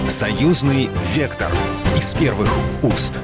Союзный вектор из первых уст.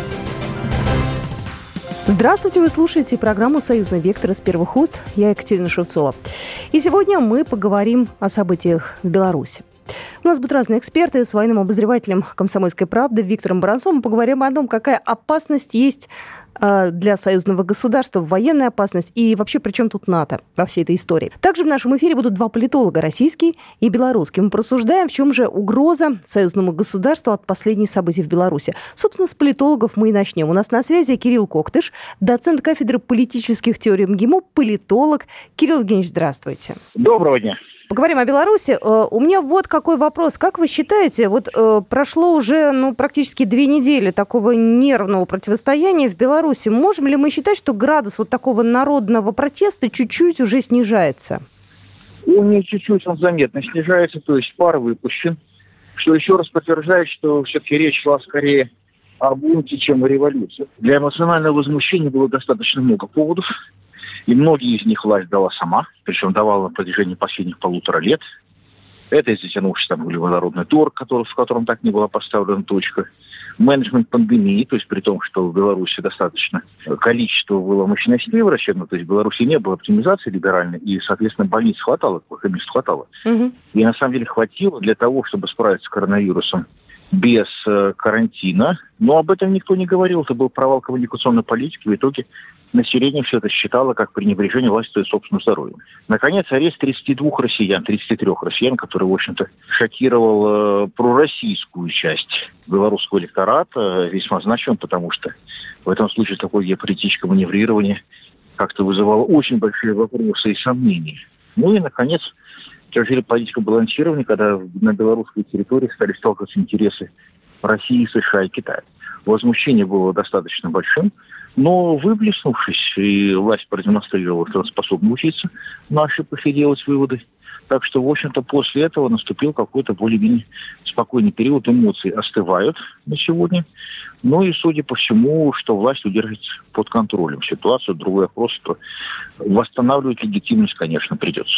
Здравствуйте, вы слушаете программу «Союзный вектор» из первых уст. Я Екатерина Шевцова. И сегодня мы поговорим о событиях в Беларуси. У нас будут разные эксперты. С военным обозревателем «Комсомольской правды» Виктором Баранцовым поговорим о том, какая опасность есть для союзного государства, военная опасность и вообще при чем тут НАТО во всей этой истории. Также в нашем эфире будут два политолога, российский и белорусский. Мы просуждаем, в чем же угроза союзному государству от последних событий в Беларуси. Собственно, с политологов мы и начнем. У нас на связи Кирилл Коктыш, доцент кафедры политических теорий МГИМО, политолог. Кирилл Евгеньевич, здравствуйте. Доброго дня. Поговорим о Беларуси. У меня вот какой вопрос. Как вы считаете, вот прошло уже практически 2 недели такого нервного противостояния в Беларуси. Можем ли мы считать, что градус вот такого народного протеста чуть-чуть уже снижается? Не чуть-чуть, он заметно снижается, то есть пар выпущен, что еще раз подтверждает, что все-таки речь шла скорее о бунте, чем о революции. Для эмоционального возмущения было достаточно много поводов. И многие из них власть дала сама, причем давала на протяжении последних 1,5 лет. Это из затянувшийся углеводородный торг, в котором так не была поставлена точка. Менеджмент пандемии, то есть при том, что в Беларуси достаточно количество было мощностей врачебно, то есть в Беларуси не было оптимизации либеральной, и, соответственно, больниц хватало, мест хватало. Угу. И на самом деле хватило для того, чтобы справиться с коронавирусом без карантина. Но об этом никто не говорил. Это был провал коммуникационной политики. В итоге население все это считало как пренебрежение властью собственным здоровьем. Наконец, арест 33 россиян, который, в общем-то, шокировал пророссийскую часть белорусского электората, весьма значим, потому что в этом случае такое геополитическое маневрирование как-то вызывало очень большие вопросы и сомнения. Ну и, наконец, тяжелее политика балансирования, когда на белорусской территории стали сталкиваться интересы России, США и Китая. Возмущение было достаточно большим, но выплеснувшись, и власть продемонстрировала, что она способна учиться на ошибках и делать выводы. Так что, в общем-то, после этого наступил какой-то более-менее спокойный период. Эмоции остывают на сегодня. Ну и, судя по всему, что власть удержит под контролем ситуацию. Другой вопрос, что восстанавливать легитимность, конечно, придется.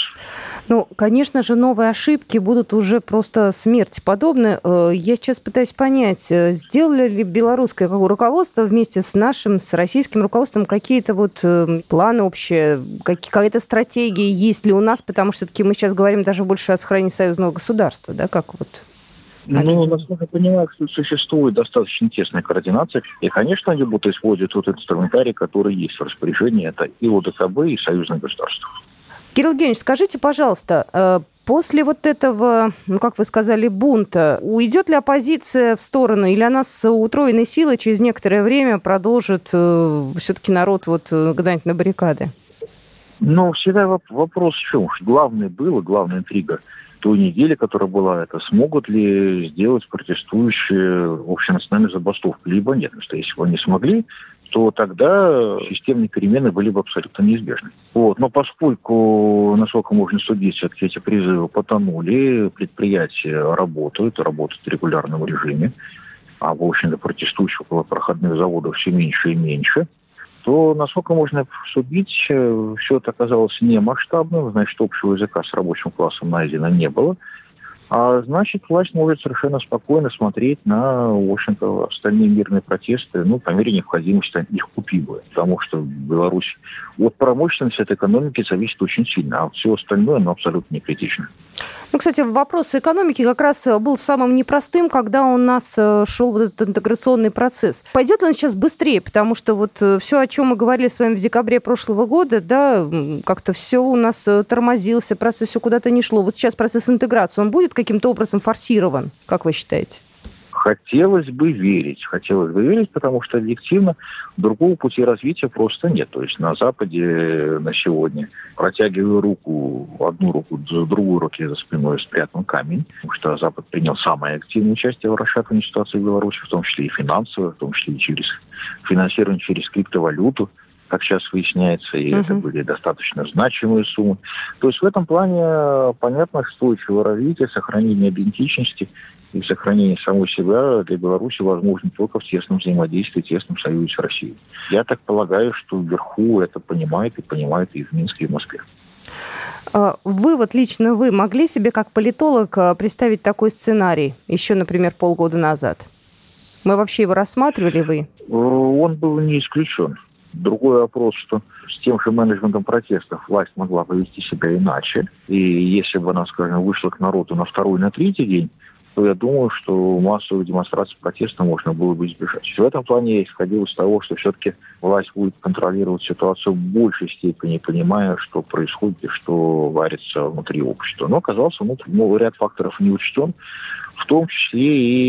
Конечно же, новые ошибки будут уже просто смерти подобны. Я сейчас пытаюсь понять, сделали ли белорусское руководство вместе с нашим, с российским руководством какие-то планы общие, какая-то стратегия есть ли у нас, потому что все-таки мы сейчас говорим даже больше о сохранении союзного государства, да, как вот... Насколько я понимаю, что существует достаточно тесная координация. И, конечно, они будут использовать тот инструментарий, который есть в распоряжении. Это и ОДКБ, и союзное государство. Кирилл Евгеньевич, скажите, пожалуйста, после вот этого, как вы сказали, бунта, уйдет ли оппозиция в сторону, или она с утроенной силой через некоторое время продолжит все-таки народ гнать на баррикады? Всегда вопрос в чем? Главная интрига той недели, которая была, это смогут ли сделать протестующие общенациональную забастовку, либо нет. Потому что если бы они смогли, то тогда системные перемены были бы абсолютно неизбежны. Но поскольку, насколько можно судить, все-таки эти призывы потонули, предприятия работают в регулярном режиме, а, в общем-то, протестующих около проходных заводов все меньше и меньше, то, насколько можно судить, все это оказалось не масштабным, значит, общего языка с рабочим классом найдено не было. А значит, власть может совершенно спокойно смотреть на, в общем-то, остальные мирные протесты, по мере необходимости их купивая. Потому что Беларусь от промышленности, от экономики зависит очень сильно, а все остальное, абсолютно не критично. Кстати, вопрос экономики как раз был самым непростым, когда у нас шел этот интеграционный процесс. Пойдет ли он сейчас быстрее? Потому что все, о чем мы говорили с вами в декабре прошлого года, да, как-то все у нас тормозился, процесс все куда-то не шло. Сейчас процесс интеграции, он будет каким-то образом форсирован, как вы считаете? Хотелось бы верить, потому что объективно другого пути развития просто нет. То есть на Западе на сегодня, протягивая одну руку за другой руки за спиной спрятан камень, потому что Запад принял самое активное участие в расшатывании ситуации в Беларуси, в том числе и финансово, в том числе и через финансирование через криптовалюту, как сейчас выясняется, и это были достаточно значимые суммы. То есть в этом плане понятно, что устойчивое развитие, сохранение идентичности и сохранение самой себя для Беларуси возможно только в тесном взаимодействии, тесном союзе с Россией. Я так полагаю, что вверху это понимают и в Минске, и в Москве. Лично вы могли себе как политолог представить такой сценарий еще, например, полгода назад? Мы вообще его рассматривали, вы? Он был не исключен. Другой вопрос, что с тем же менеджментом протестов власть могла повести себя иначе. И если бы она, скажем, вышла к народу на второй, на третий день, то я думаю, что массовых демонстраций протеста можно было бы избежать. В этом плане я исходил из того, что все-таки власть будет контролировать ситуацию в большей степени, понимая, что происходит и что варится внутри общества. Но оказался ряд факторов не учтен, в том числе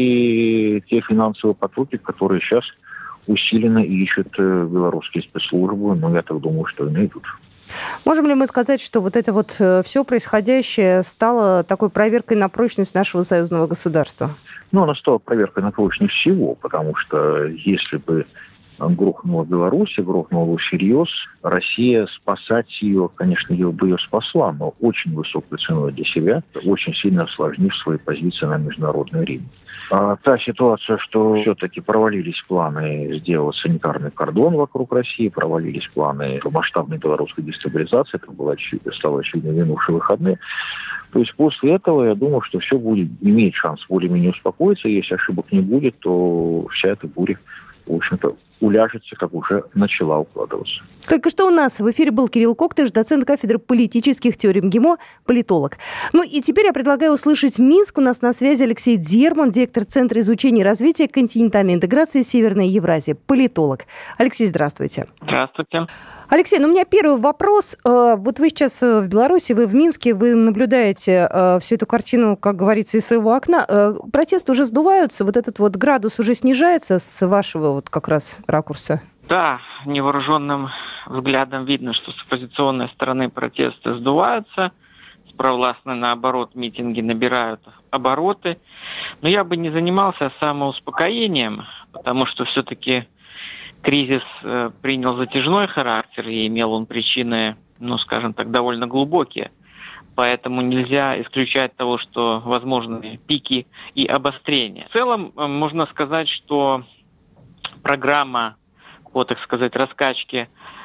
и те финансовые потоки, которые сейчас усиленно ищут белорусские спецслужбы, но я так думаю, что и найдут. Можем ли мы сказать, что вот это все происходящее стало такой проверкой на прочность нашего союзного государства? Она стала проверкой на прочность всего, потому что если бы грохнула Беларусь, грохнула всерьез, Россия, спасать ее, конечно, ее бы спасла, но очень высокой ценой для себя, очень сильно осложнив свои позиции на международной арене. А та ситуация, что все-таки провалились планы сделать санитарный кордон вокруг России, провалились планы масштабной белорусской дестабилизации, это стало очевидно в минувшие выходные. То есть после этого, я думаю, что все будет иметь шанс более-менее успокоиться. Если ошибок не будет, то вся эта буря, в общем-то, уляжется, как уже начала укладываться. Только что у нас в эфире был Кирилл Коктыш, доцент кафедры политических теорий МГИМО, политолог. И теперь я предлагаю услышать Минск. У нас на связи Алексей Дерман, директор Центра изучения и развития континентальной интеграции Северной Евразии, политолог. Алексей, здравствуйте. Здравствуйте. Алексей, у меня первый вопрос. Вот вы сейчас в Беларуси, вы в Минске, вы наблюдаете всю эту картину, как говорится, из своего окна. Протесты уже сдуваются, вот этот вот градус уже снижается с вашего вот как раз ракурса? Да, невооруженным взглядом видно, что с оппозиционной стороны протесты сдуваются, с провластной, наоборот, митинги набирают обороты. Но я бы не занимался самоуспокоением, потому что все-таки кризис принял затяжной характер, и имел он причины, скажем так, довольно глубокие. Поэтому нельзя исключать того, что возможны пики и обострения. В целом, можно сказать, что программа по, так сказать, раскачке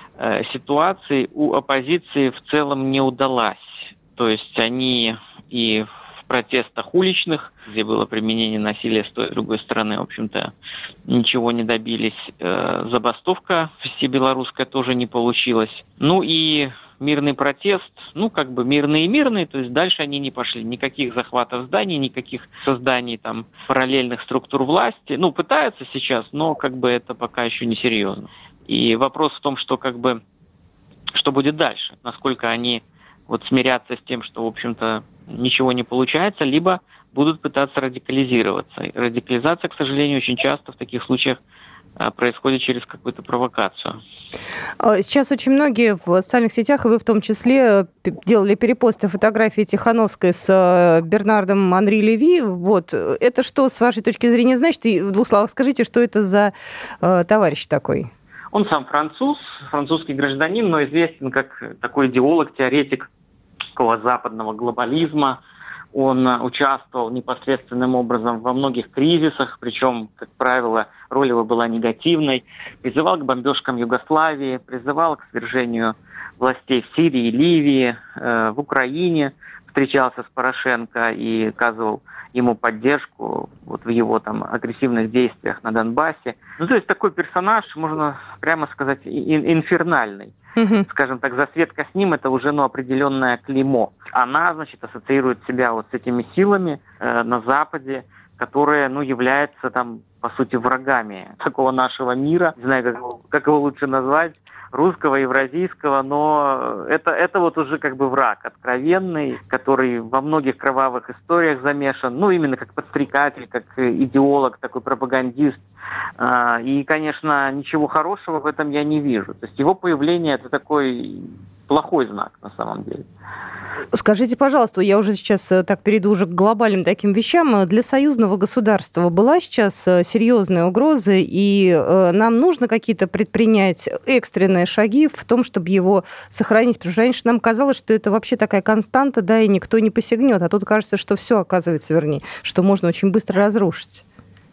ситуации у оппозиции в целом не удалась. То есть они и в протестах уличных, где было применение насилия с той и другой стороны, в общем-то, ничего не добились. Забастовка всебелорусская тоже не получилась. И мирный протест, мирный, то есть дальше они не пошли. Никаких захватов зданий, никаких созданий там параллельных структур власти. Пытаются сейчас, но это пока еще не серьезно. И вопрос в том, что что будет дальше, насколько они смирятся с тем, что, в общем-то, ничего не получается, либо будут пытаться радикализироваться. И радикализация, к сожалению, очень часто в таких случаях происходит через какую-то провокацию. Сейчас очень многие в социальных сетях, и вы в том числе, делали перепосты фотографии Тихановской с Бернардом Анри Леви. Это что, с вашей точки зрения, значит? И в двух словах скажите, что это за товарищ такой? Он сам французский гражданин, но известен как такой идеолог, теоретик такого западного глобализма. Он участвовал непосредственным образом во многих кризисах, причем, как правило, роль его была негативной. Призывал к бомбежкам Югославии, призывал к свержению властей в Сирии, Ливии, в Украине. Встречался с Порошенко и оказывал ему поддержку в его агрессивных действиях на Донбассе. То есть такой персонаж, можно прямо сказать, инфернальный. Скажем так, засветка с ним — это уже определенное клеймо. Она, ассоциирует себя с этими силами на Западе, которые, являются по сути, врагами такого нашего мира. Не знаю, как его лучше назвать, русского, евразийского, но это уже враг откровенный, который во многих кровавых историях замешан, именно как подстрекатель, как идеолог, такой пропагандист. И, конечно, ничего хорошего в этом я не вижу. То есть его появление — это такой плохой знак на самом деле. Скажите, пожалуйста, я уже сейчас так перейду уже к глобальным таким вещам. Для союзного государства была сейчас серьезная угроза, и нам нужно какие-то предпринять экстренные шаги в том, чтобы его сохранить? Потому что раньше нам казалось, что это вообще такая константа, да, и никто не посягнет. А тут кажется, что все оказывается, что можно очень быстро разрушить.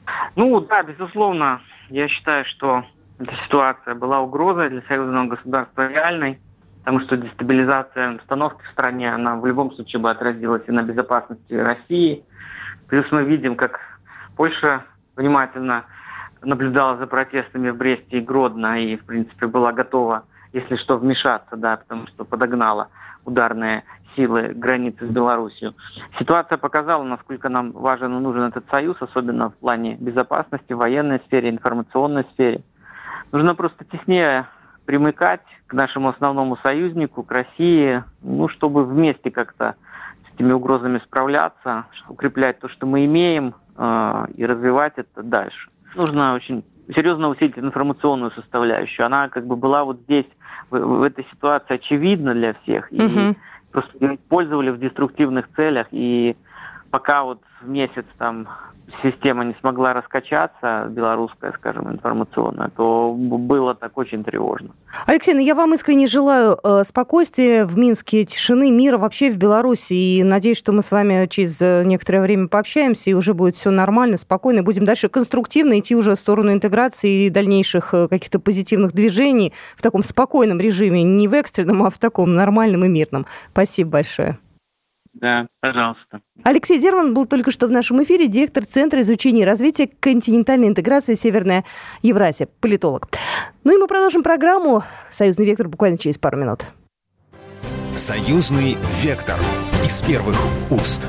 Да, безусловно. Я считаю, что эта ситуация была угрозой для союзного государства реальной. потому что дестабилизация обстановки в стране, она в любом случае бы отразилась и на безопасности России. Плюс мы видим, как Польша внимательно наблюдала за протестами в Бресте и Гродно и, в принципе, была готова, если что, вмешаться, да, потому что подогнала ударные силы границы с Белоруссией. Ситуация показала, насколько нам важен и нужен этот союз, особенно в плане безопасности, в военной сфере, информационной сфере. Нужно просто теснее примыкать к нашему основному союзнику, к России, чтобы вместе как-то с этими угрозами справляться, укреплять то, что мы имеем, и развивать это дальше. Нужно очень серьезно усилить информационную составляющую. Она была вот здесь, в этой ситуации очевидна для всех. И просто использовали в деструктивных целях. И пока вот в месяц система не смогла раскачаться, белорусская, скажем, информационная, то было так очень тревожно. Алексей, я вам искренне желаю спокойствия в Минске, тишины, мира вообще в Беларуси. И надеюсь, что мы с вами через некоторое время пообщаемся, и уже будет все нормально, спокойно. И будем дальше конструктивно идти уже в сторону интеграции и дальнейших каких-то позитивных движений в таком спокойном режиме, не в экстренном, а в таком нормальном и мирном. Спасибо большое. Да, пожалуйста. Алексей Дерман был только что в нашем эфире, директор Центра изучения и развития континентальной интеграции Северная Евразия, политолог. И мы продолжим программу «Союзный вектор» буквально через пару минут. «Союзный вектор» из первых уст.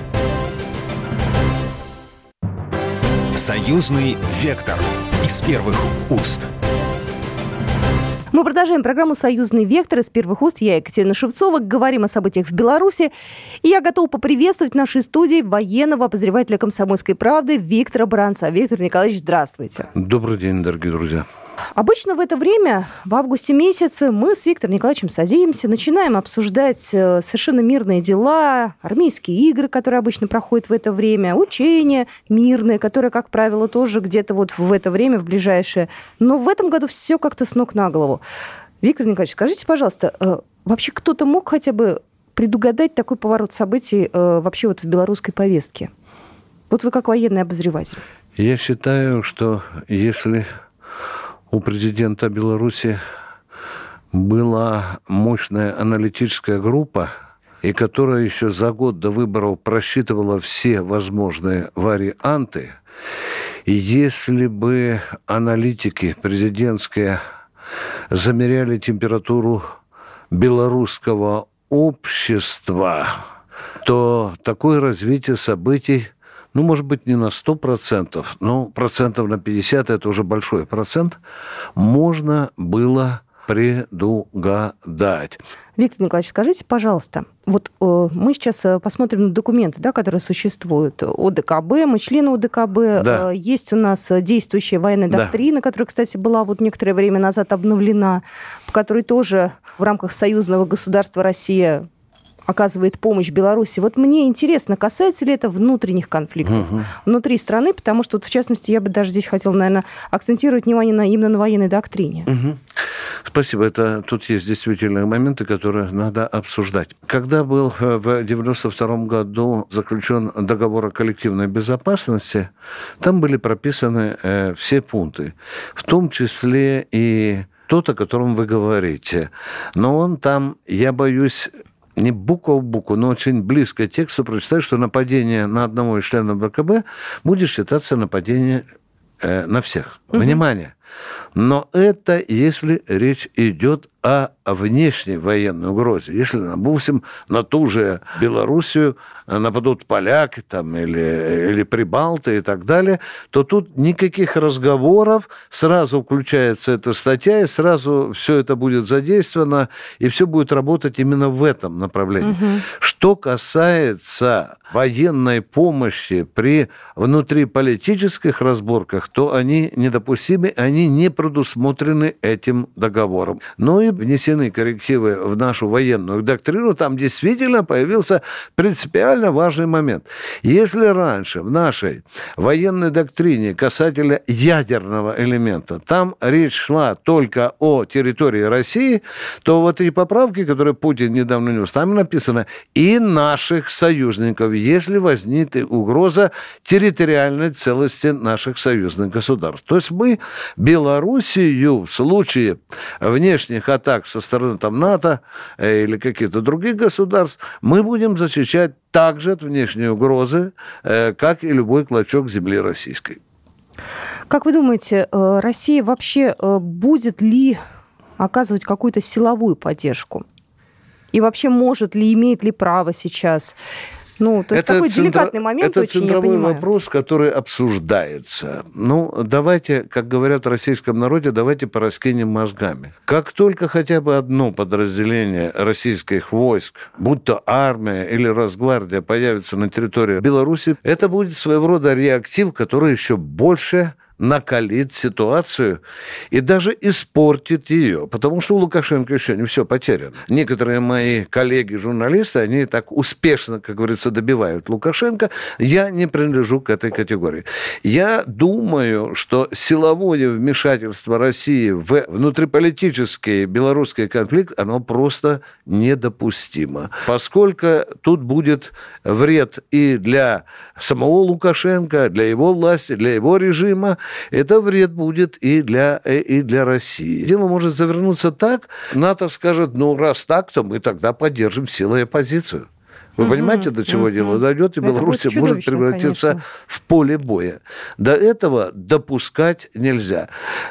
«Союзный вектор» из первых уст. Мы продолжаем программу «Союзный вектор» из первых уст. Я Екатерина Шевцова. Говорим о событиях в Беларуси. И я готова поприветствовать в нашей студии военного обозревателя «Комсомольской правды» Виктора Баранца. Виктор Николаевич, здравствуйте. Добрый день, дорогие друзья. Обычно в это время, в августе месяце, мы с Виктором Николаевичем садимся, начинаем обсуждать совершенно мирные дела, армейские игры, которые обычно проходят в это время, учения мирные, которые, как правило, тоже где-то вот в это время, в ближайшее. Но в этом году все как-то с ног на голову. Виктор Николаевич, скажите, пожалуйста, вообще кто-то мог хотя бы предугадать такой поворот событий вообще вот в белорусской повестке? Вот вы как военный обозреватель. Я считаю, что если у президента Беларуси была мощная аналитическая группа, и которая еще за год до выборов просчитывала все возможные варианты, и если бы аналитики президентские замеряли температуру белорусского общества, то такое развитие событий, может быть, не на 100%, но процентов на 50%, это уже большой процент, можно было предугадать. Виктор Николаевич, скажите, пожалуйста, вот мы сейчас посмотрим на документы, которые существуют. ОДКБ, мы члены ОДКБ, да. Есть у нас действующая военная доктрина, которая, кстати, была вот некоторое время назад обновлена, по которой тоже в рамках союзного государства Россия оказывает помощь Беларуси. Вот мне интересно, касается ли это внутренних конфликтов внутри страны, потому что, в частности, я бы даже здесь хотела, наверное, акцентировать внимание именно на военной доктрине. Спасибо. Тут есть действительно моменты, которые надо обсуждать. Когда был в 1992 году заключен договор о коллективной безопасности, там были прописаны все пункты, в том числе и тот, о котором вы говорите. Но он там, я боюсь, не буква в букву, но очень близко к тексту прочитать, что нападение на одного из членов ВКБ будет считаться нападением на всех. Внимание! Но это если речь идет о внешней военной угрозе. Если, допустим, на ту же Белоруссию нападут поляки или прибалты и так далее, то тут никаких разговоров, сразу включается эта статья, и сразу все это будет задействовано, и все будет работать именно в этом направлении. Что касается военной помощи при внутриполитических разборках, то они недопустимы, они не предусмотрены этим договором. Но и внесены коррективы в нашу военную доктрину, там действительно появился принципиально важный момент. Если раньше в нашей военной доктрине касательно ядерного элемента, там речь шла только о территории России, то вот эти поправки, которые Путин недавно внес, там написано «и наших союзников», если возникнет угроза территориальной целости наших союзных государств. То есть мы берем Белоруссию в случае внешних атак со стороны там, НАТО или каких-то других государств мы будем защищать также от внешней угрозы, как и любой клочок земли российской. Как вы думаете, Россия вообще будет ли оказывать какую-то силовую поддержку? И вообще может ли, имеет ли право сейчас? Ну, то есть такой деликатный момент, очень, я понимаю. Это центровой вопрос, который обсуждается. Ну, давайте, как говорят в российском народе, давайте пораскинем мозгами. Как только хотя бы одно подразделение российских войск, будь то армия или Росгвардия, появится на территории Беларуси, это будет своего рода реактив, который еще больше накалит ситуацию и даже испортит ее, потому что у Лукашенко еще не все потеряно. Некоторые мои коллеги-журналисты, они так успешно, как говорится, добивают Лукашенко. Я не принадлежу к этой категории. Я думаю, что силовое вмешательство России в внутриполитический белорусский конфликт, оно просто недопустимо, поскольку тут будет вред и для самого Лукашенко, для его власти, для его режима. Это вред будет и для России. Дело может завернуться так, НАТО скажет, ну, раз так, то мы тогда поддержим силой оппозицию. Вы понимаете, до чего дело дойдет, и Беларусь может превратиться, конечно, в поле боя. До этого допускать нельзя.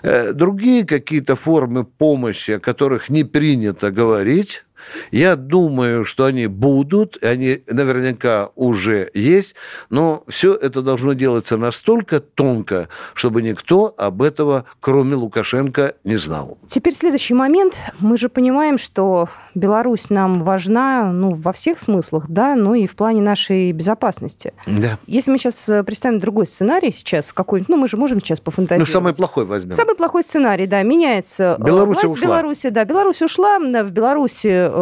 Другие какие-то формы помощи, о которых не принято говорить, я думаю, что они будут, они наверняка уже есть, но все это должно делаться настолько тонко, чтобы никто об этом, кроме Лукашенко, не знал. Теперь следующий момент. Мы же понимаем, что Беларусь нам важна, ну, во всех смыслах, да, ну и в плане нашей безопасности. Да. Если мы сейчас представим другой сценарий сейчас, какой-нибудь, ну, мы же можем сейчас пофантазировать. Ну, самый плохой возьмем. Самый плохой сценарий, да, меняется. Беларусь ушла. Беларусь, да, Беларусь ушла, в Беларуси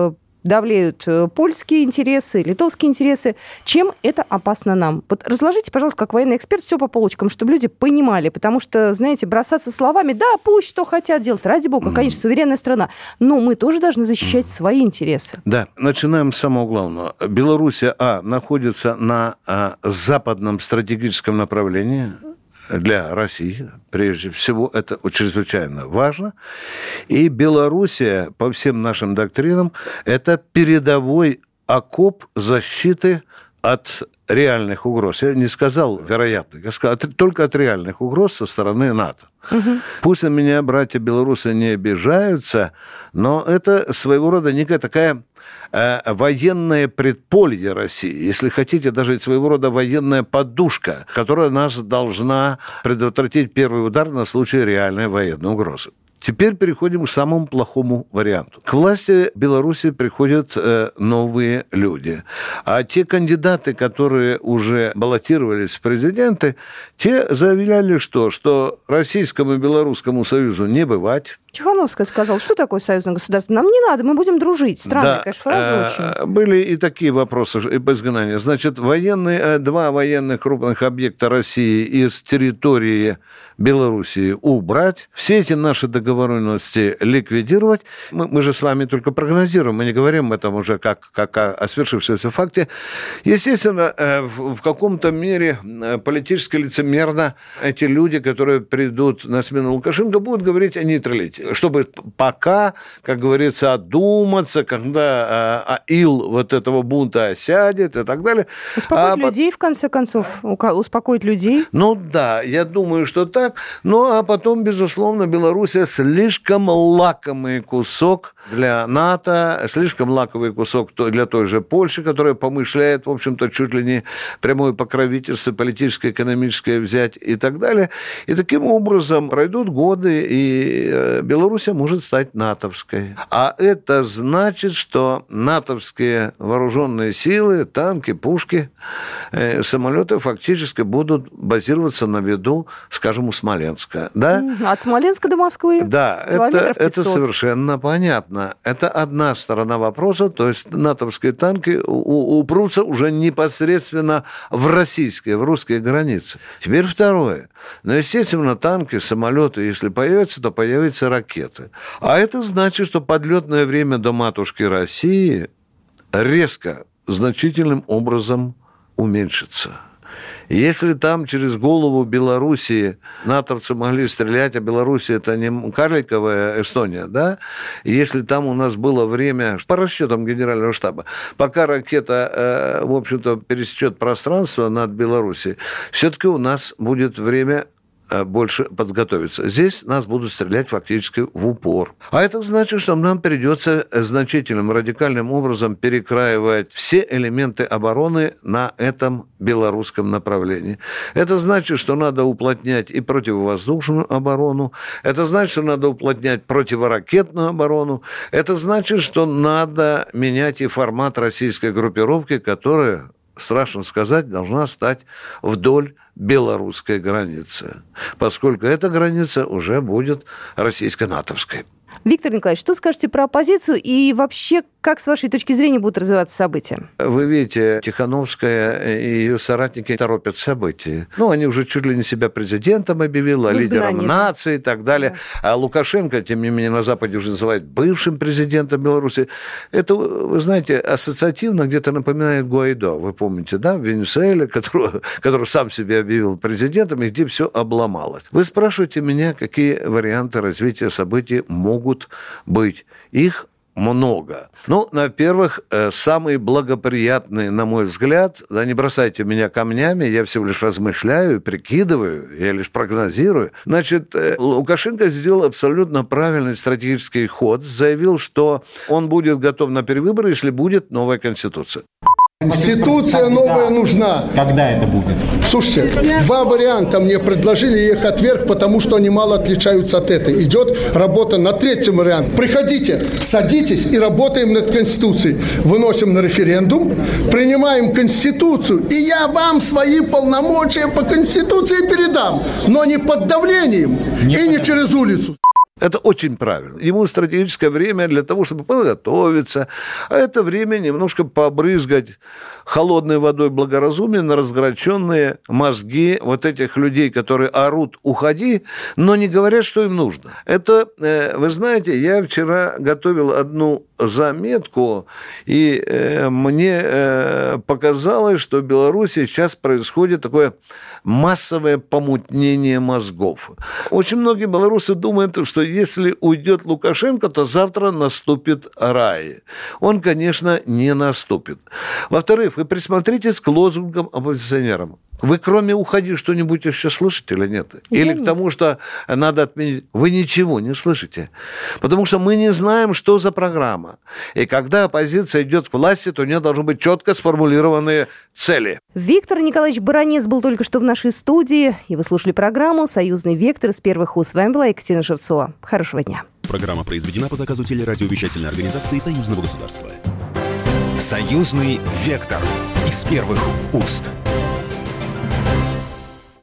давлеют польские интересы, литовские интересы. Чем это опасно нам? Вот разложите, пожалуйста, как военный эксперт, все по полочкам, чтобы люди понимали. Потому что, знаете, бросаться словами, да, пусть что хотят делать, ради бога, конечно, суверенная страна. Но мы тоже должны защищать свои интересы. Да, начинаем с самого главного. Белоруссия, находится на западном стратегическом направлении для России, прежде всего, это чрезвычайно важно. И Белоруссия, по всем нашим доктринам, это передовой окоп защиты от реальных угроз. Я не сказал вероятных, я сказал только от реальных угроз со стороны НАТО. Пусть на меня братья белорусы не обижаются, но это своего рода некая такая военное предполье России, если хотите, даже своего рода военная подушка, которая нас должна предотвратить первый удар на случай реальной военной угрозы. Теперь переходим к самому плохому варианту. К власти Беларуси приходят новые люди. А те кандидаты, которые уже баллотировались в президенты, те заявляли что? Что Российскому и Белорусскому союзу не бывать. Тихановская сказала, что такое союзное государство? Нам не надо, мы будем дружить. Странная, конечно, фраза очень. Были и такие вопросы об изгнании. Значит, два военных крупных объекта России из территории Белоруссии убрать, все эти наши договоренности ликвидировать. Мы же с вами только прогнозируем, мы не говорим об этом уже как о свершившемся факте. Естественно, в каком-то мере политически лицемерно эти люди, которые придут на смену Лукашенко, будут говорить о нейтралитете, чтобы пока, как говорится, одуматься, когда ил вот этого бунта осядет и так далее. Успокоить людей, в конце концов, успокоить людей. Ну да, я думаю, что так. Ну, а потом, безусловно, Белоруссия слишком лакомый кусок для НАТО, слишком лакомый кусок для той же Польши, которая помышляет, в общем-то, чуть ли не прямое покровительство политическое, экономическое взять и так далее. И таким образом пройдут годы, и Белоруссия может стать натовской. А это значит, что натовские вооруженные силы, танки, пушки, самолеты фактически будут базироваться на виду, скажем, у Смоленска. Да? От Смоленска до Москвы? Да, это совершенно понятно. Это одна сторона вопроса, то есть натовские танки упрутся уже непосредственно в русские границы. Теперь второе. Но, естественно, танки, самолеты, если появятся, то появятся ракеты. А это значит, что подлетное время до матушки России резко, значительным образом уменьшится. Если там через голову Белоруссии натовцы могли стрелять, а Белоруссия это не карликовая Эстония, да? Если там у нас было время, по расчетам Генерального штаба, пока ракета, в общем-то, пересечет пространство над Белоруссией, все-таки у нас будет время больше подготовиться. Здесь нас будут стрелять фактически в упор. А это значит, что нам придется значительным, радикальным образом перекраивать все элементы обороны на этом белорусском направлении. Это значит, что надо уплотнять и противовоздушную оборону, это значит, что надо уплотнять противоракетную оборону, это значит, что надо менять и формат российской группировки, которая, страшно сказать, должна стать вдоль белорусской границы, поскольку эта граница уже будет российско-натовской. Виктор Николаевич, что скажете про оппозицию и вообще, как, с вашей точки зрения, будут развиваться события? Вы видите, Тихановская и ее соратники торопят события. Они уже чуть ли не себя президентом объявили, лидером нации и так далее. Да. А Лукашенко, тем не менее, на Западе уже называют бывшим президентом Беларуси. Это, вы знаете, ассоциативно где-то напоминает Гуайдо. Вы помните, да, в Венесуэле, который сам себя объявил президентом, и где все обломалось. Вы спрашиваете меня, какие варианты развития событий могут быть. Их много. Во-первых, самые благоприятные, на мой взгляд, да, не бросайте меня камнями, я всего лишь размышляю, прикидываю, я лишь прогнозирую. Значит, Лукашенко сделал абсолютно правильный стратегический ход, заявил, что он будет готов на перевыборы, если будет новая конституция. Конституция новая нужна. Когда это будет? Слушайте, два варианта мне предложили, я их отверг, потому что они мало отличаются от этой. Идет работа на третьем варианте. Приходите, садитесь и работаем над Конституцией. Выносим на референдум, принимаем Конституцию, и я вам свои полномочия по Конституции передам, но не под давлением и не через улицу. Это очень правильно. Ему стратегическое время для того, чтобы подготовиться, а это время немножко побрызгать холодной водой благоразумия на разгоряченные мозги вот этих людей, которые орут «уходи», но не говорят, что им нужно. Это, вы знаете, я вчера готовил одну заметку, и мне показалось, что в Беларуси сейчас происходит такое массовое помутнение мозгов. Очень многие белорусы думают, что если уйдет Лукашенко, то завтра наступит рай. Он, конечно, не наступит. Во-вторых, вы присмотритесь к лозунгам оппозиционерам. Вы кроме «уходи» что-нибудь еще слышите или нет? Или к тому, что надо отменить? Вы ничего не слышите. Потому что мы не знаем, что за программа. И когда оппозиция идет к власти, то у нее должны быть четко сформулированные цели. Виктор Николаевич Баранец был только что в нашей студии. И вы слушали программу «Союзный вектор» из первых уст. С вами была Екатерина Шевцова. Хорошего дня. Программа произведена по заказу телерадиовещательной организации Союзного государства. «Союзный вектор» из первых уст.